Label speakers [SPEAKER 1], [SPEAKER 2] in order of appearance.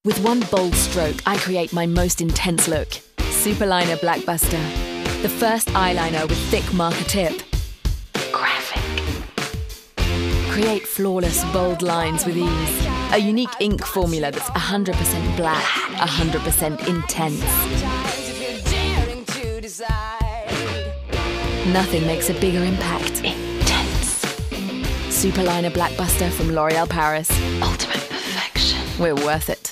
[SPEAKER 1] With one bold stroke, I create my most intense look. Superliner Blackbuster. The first eyeliner with thick marker tip. Graphic. Create flawless, bold lines with ease. A unique ink formula that's 100% black, 100% intense. Nothing makes a bigger impact. Intense. Superliner Blackbuster from L'Oréal Paris. Ultimate perfection. We're worth it.